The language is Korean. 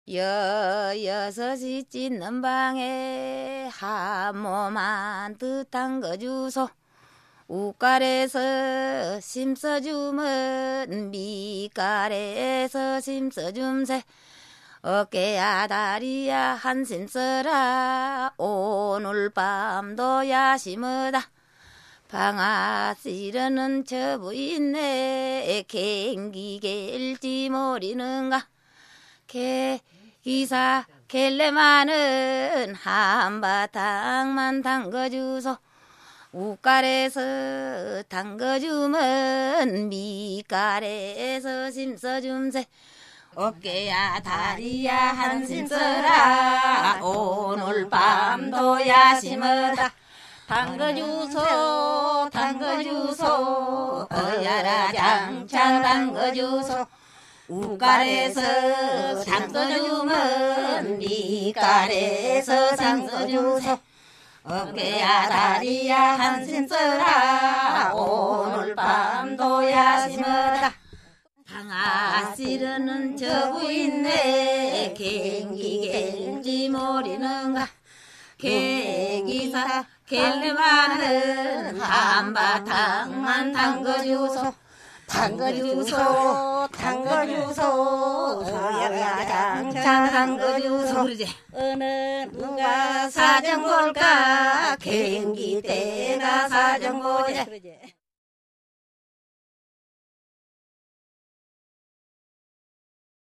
여섯이 찢는 방에 한 몸 한 듯한 거 주소. 우깔에서 심써주면 밑깔에서 심써줌세. 어깨야 다리야 한심 써라 오늘 밤도 야심하다. 방아씨르는 저 부인네 갱기갤지 모르는가. 기사 갤레만은 한바탕만 담궈주소. 우깔에서 담궈주면 밑깔에서 심써줌세. 어깨야 다리야 한심 써라 오늘 밤도 야심하다. 담궈주소 담궈주소 어야라 장창 담궈주소. 우깔에서 담궈주면 밑깔에서 담궈주소. 어깨야 다리야 한심 써라 오늘 밤도 야심하다. 방아씨르는 저 부인네 갱기갤지 모르는가. 개기사 갤레만은 한바탕만 담궈주소. 담궈주소 담궈주소 장창 담궈주소. 어느 누가 사정 볼까 갱기 때가 사정 보자.